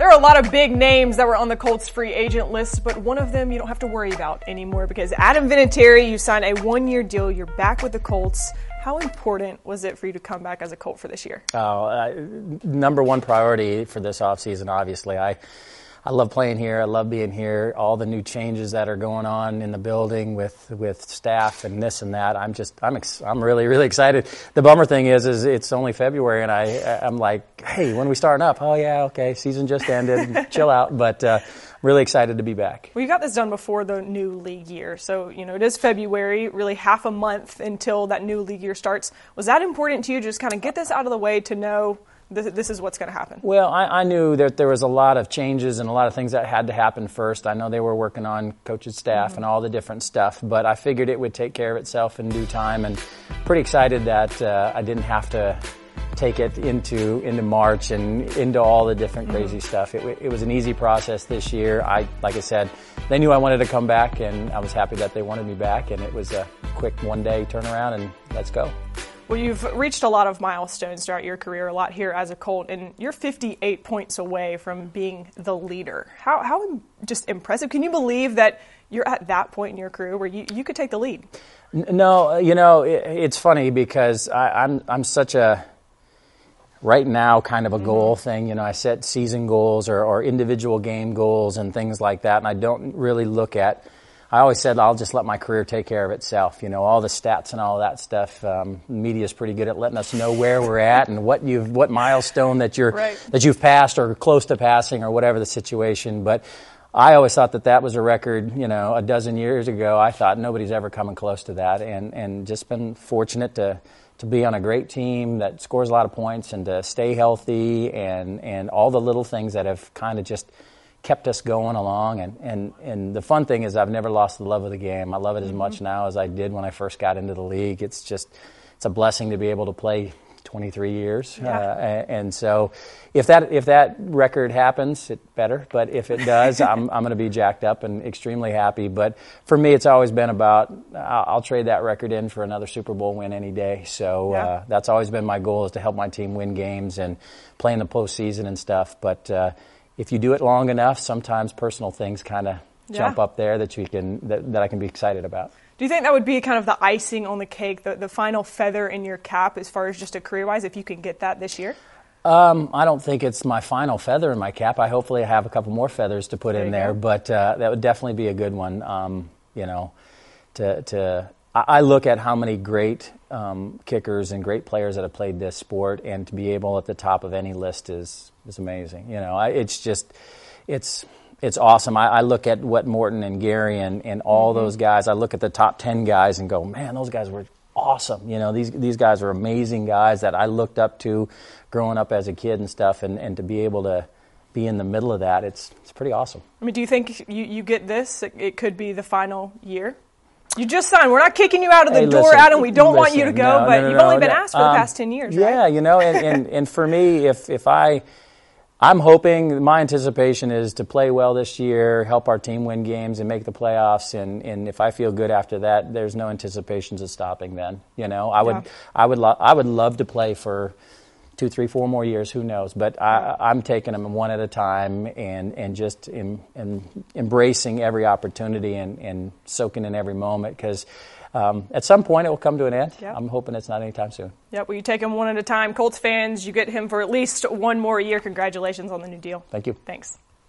There are a lot of big names that were on the Colts free agent list, but one of them you don't have to worry about anymore because Adam Vinatieri, you signed a one-year deal. You're back with the Colts. How important was it for you to come back as a Colt for this year? Number one priority for this offseason, obviously. I love playing here. I love being here. All the new changes that are going on in the building with staff and this and that. I'm really, really excited. The bummer thing is it's only February, and I'm like, hey, when are we starting up? Oh yeah, okay, season just ended. Chill out. But really excited to be back. Well, you got this done before the new league year, so it is February, really half a month until that new league year starts. Was that important to you, just kind of get this out of the way to know this is what's going to happen? Well, I knew that there was a lot of changes and a lot of things that had to happen first. I know they were working on coach's staff and all the different stuff, but I figured it would take care of itself in due time, and pretty excited that I didn't have to take it into March and into all the different crazy stuff. It was an easy process this year. Like I said, they knew I wanted to come back, and I was happy that they wanted me back, and it was a quick one-day turnaround, and let's go. Well, you've reached a lot of milestones throughout your career, a lot here as a Colt, and you're 58 points away from being the leader. How just impressive. Can you believe that you're at that point in your career where you could take the lead? No, it's funny because I'm such a right now kind of a goal thing. I set season goals or individual game goals and things like that, and I don't really look at. I always said I'll just let my career take care of itself. All the stats and all that stuff. The media's pretty good at letting us know where we're at and what milestone that you've passed or close to passing or whatever the situation. But I always thought that was a record. A dozen years ago, I thought nobody's ever coming close to that, and just been fortunate to be on a great team that scores a lot of points and to stay healthy and all the little things that have kind of just kept us going along, and the fun thing is I've never lost the love of the game. I love it as much now as I did when I first got into the league. It's a blessing to be able to play 23 years, and so if that record happens, it better. But if it does, I'm going to be jacked up and extremely happy. But for me, it's always been about I'll trade that record in for another Super Bowl win any day. So that's always been my goal, is to help my team win games and play in the postseason and stuff. But if you do it long enough, sometimes personal things kind of jump up there that I can be excited about. Do you think that would be kind of the icing on the cake, the final feather in your cap as far as just a career-wise, if you can get that this year? I don't think it's my final feather in my cap. I hopefully have a couple more feathers to put in there, but that would definitely be a good one. I look at how many great kickers and great players that have played this sport, and to be able at the top of any list is amazing. It's awesome. I look at what Morton and Gary and all those guys. I look at the top 10 guys and go, man, those guys were awesome. These guys are amazing guys that I looked up to growing up as a kid and stuff, and to be able to be in the middle of that, it's pretty awesome. I mean, do you think you get this? It could be the final year? You just signed. We're not kicking you out of the door, Adam. We don't want you to go, but you've only been asked for the past 10 years, right? Yeah, and for me, if I'm hoping, my anticipation is to play well this year, help our team win games and make the playoffs, and if I feel good after that, there's no anticipations of stopping then. I would love to play for 2, 3, 4 more years, who knows? But I'm taking them one at a time and just embracing every opportunity and soaking in every moment, because at some point it will come to an end. Yep. I'm hoping it's not anytime soon. Yep, well, you take him one at a time. Colts fans, you get him for at least one more year. Congratulations on the new deal. Thank you. Thanks.